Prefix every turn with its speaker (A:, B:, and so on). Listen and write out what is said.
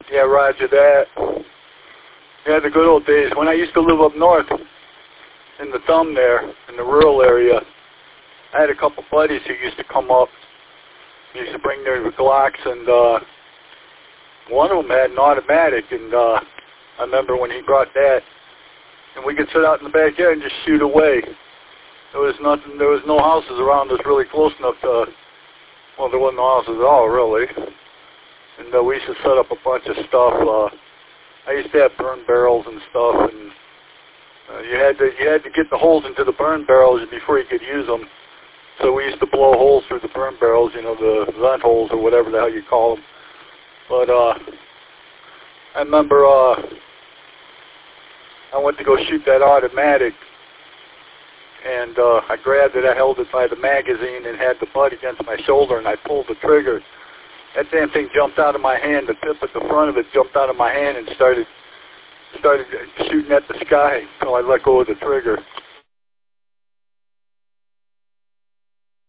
A: Yeah, roger that. Yeah, the good old days. When I used to live up north in the Thumb there, in the rural area, I had a couple buddies who used to come up. They used to bring their Glocks, and one of them had an automatic, and I remember when he brought that, and we could sit out in the backyard and just shoot away. There was no houses around us really close enough to, well, there wasn't no houses at all, really. And we used to set up a bunch of stuff. I used to have burn barrels and stuff, and you had to get the holes into the burn barrels before you could use them. So we used to blow holes through the burn barrels, you know, the vent holes or whatever the hell you call them. But I remember I went to go shoot that automatic, and I grabbed it. I held it by the magazine and had the butt against my shoulder, and I pulled the trigger. That damn thing jumped out of my hand. The tip at the front of it jumped out of my hand and started shooting at the sky until I let go of the trigger.